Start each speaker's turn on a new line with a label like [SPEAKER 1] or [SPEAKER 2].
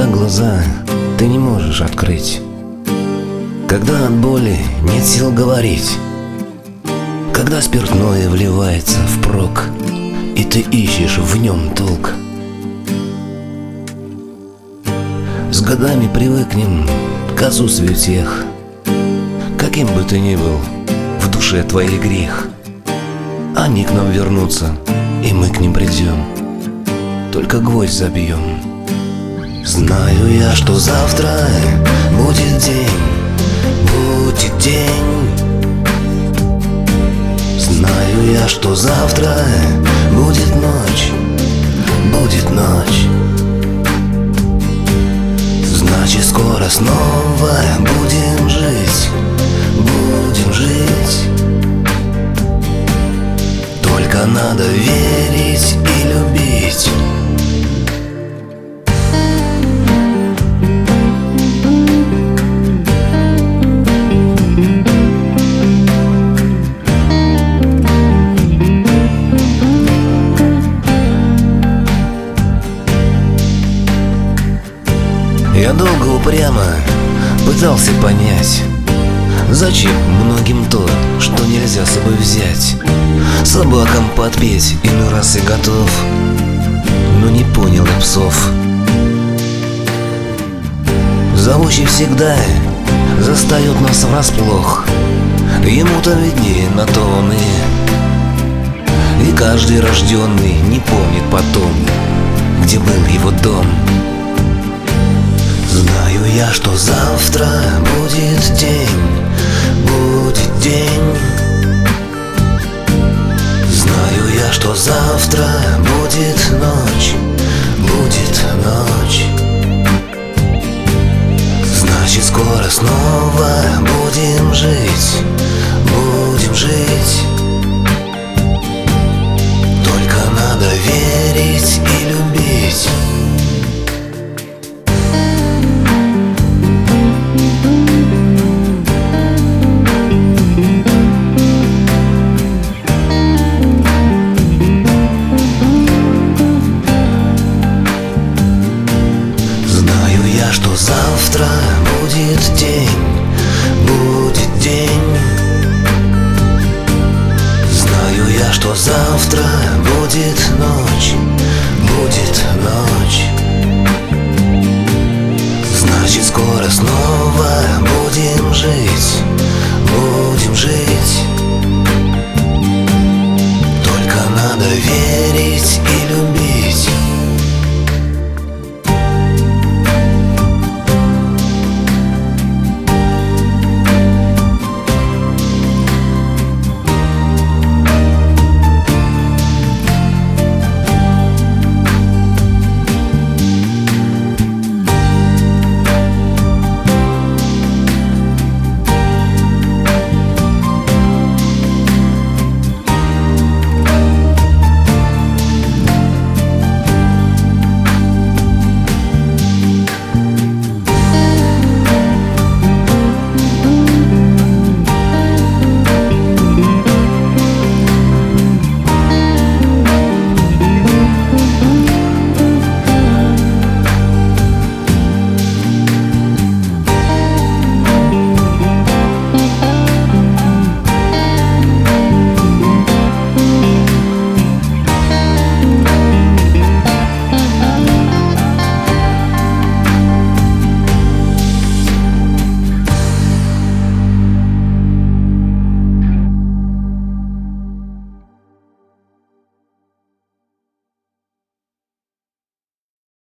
[SPEAKER 1] Когда глаза ты не можешь открыть, когда от боли нет сил говорить, когда спиртное вливается впрок, и ты ищешь в нем толк. С годами привыкнем к отсутствию тех, каким бы ты ни был, в душе твоих грех. Они к нам вернутся, и мы к ним придем, только гвоздь забьем. Знаю я, что завтра будет день, будет день. Знаю я, что завтра будет ночь, будет ночь. Значит, скоро снова будем жить, будем жить. Только надо верить и любить. Я долго упрямо пытался понять, зачем многим то, что нельзя с собой взять. Собакам подпеть иной раз и готов, но не понял я псов. Зовущий всегда застает нас врасплох, ему-то виднее, на то он и каждый рожденный не помнит потом, где был его дом. Знаю я, что завтра будет день, будет день. Знаю я, что завтра будет ночь, будет ночь. Значит, скоро снова будем жить, будем жить. Только надо верить и любить. Что завтра будет день, будет день. Знаю я, что завтра будет ночь, будет ночь. Значит, скоро снова